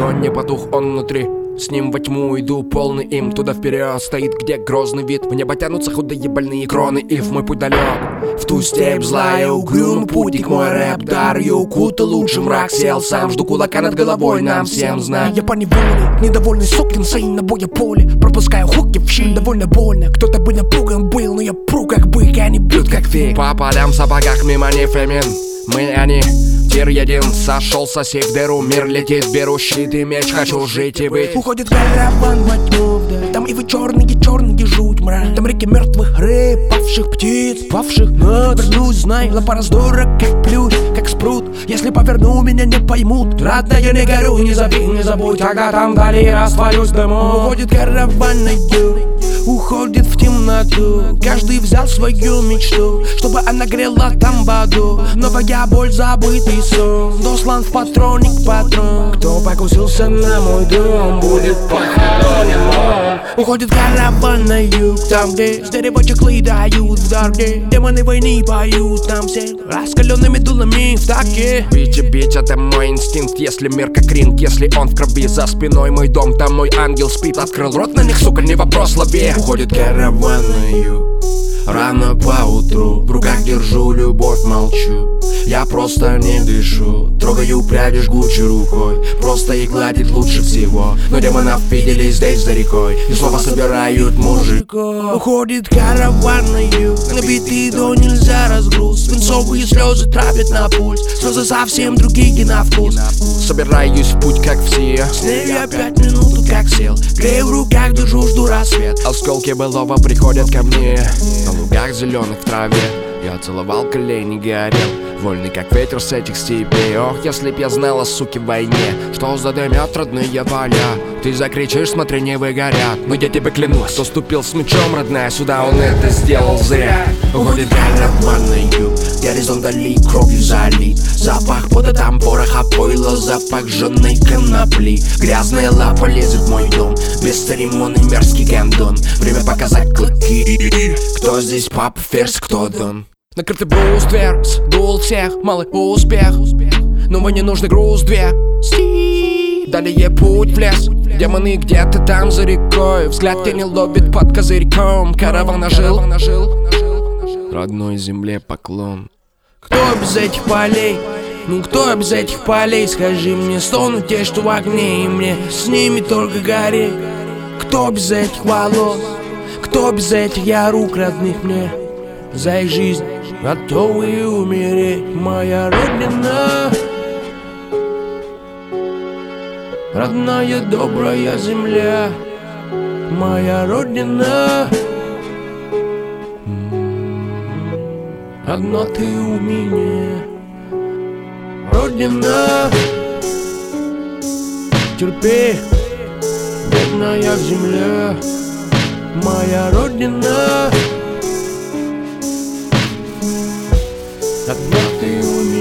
огонь, не потух он внутри. С ним во тьму иду, полный им. Туда вперед стоит, где грозный вид. В небо тянутся худые больные кроны. И в мой путь далек, в ту степь злая, угрюмый путник. Мой рэп дар ее укутал, лучший мрак сел сам. Жду кулака над головой, нам всем знать. Я поневоле, недовольный сукин сын на боя поле. Пропускаю хуки в щель, довольно больно. Кто-то бы напуган был, но я пру как бык, они бьют как фиг. По полям в сапогах мимо не фемин. Мы они, тир един, сошел сосед в дыру. Мир летит, беру щит и меч, хочу жить и быть. Уходит караван во тьму вдаль. Там ивы черные жуть мрак. Там реки мертвых рыб, павших птиц, павших над. Вернусь, знай, лапа раздора, как плюс, как спрут. Если поверну, меня не поймут. Родная, не горю, не забей, не забудь, когда там вдали растворюсь в дыму. Уходит караван на юг, уходит в темноту. Каждый взял свою мечту, чтобы она грела там в аду. Новая боль, забытый сон, дослан в патроник патрон. Кто покусился на мой дом, будет похоронен он. Уходит караван на юг, там где с дерева чехлы дают в дороге. Демоны войны поют, там все раскаленными дулами в таке. Бить, это мой инстинкт. Если мир как ринг, если он в крови. За спиной мой дом, там мой ангел спит. Открыл рот на них, сука, не вопрос, лови. Уходит караван на юг, рано поутру. В руках держу любовь, молчу. Я просто не дышу. Трогаю пряди жгучей рукой. Просто и гладит лучше всего. Но демонов видели здесь за рекой и снова собирают мужиков. Уходит караван на юг, набитый до нельзя разгруз. Свинцовые слезы травят на пульс. Слезы совсем другие на вкус. Собираюсь в путь, как все. С ней я 5 минут как сел. Грею в руках, держу, жду рассвет. Осколки былого приходят ко мне. На лугах зеленых в траве я целовал колени, горел. Вольный как ветер с этих степей. Ох, если б я знала, суки, в войне, что задымят родные поля. Ты закричишь, смотри, не выгорят. Но я тебе клянусь, кто ступил с мечом, родная, сюда, он это сделал зря. Уходит караван на юг, горизонт вдали кровью залит. Запах пота, там пороха, пойла, запах жженой конопли. Грязная лапа лезет в мой дом, без церемоний мерзкий гандон. Время показать клыки. Кто здесь папа, ферзь, кто дон? Накрытый бруствер, сдул всех, малый успех. Но мне не нужный груз, две. Далее путь в лес. Демоны где-то там за рекой. Взгляд тени ловит под козырьком. Караван ожил. Родной земле поклон. Кто без этих полей? Ну кто без этих полей? Скажи мне, стонут те, что в огне, и мне с ними только гореть. Кто без этих волос? Кто без этих я рук родных мне? За их жизнь готовы умереть. Моя родина, родная добрая земля. Моя родина, одна ты у меня. Родина, терпи, бедная земля. Моя родина, одна ты у меня.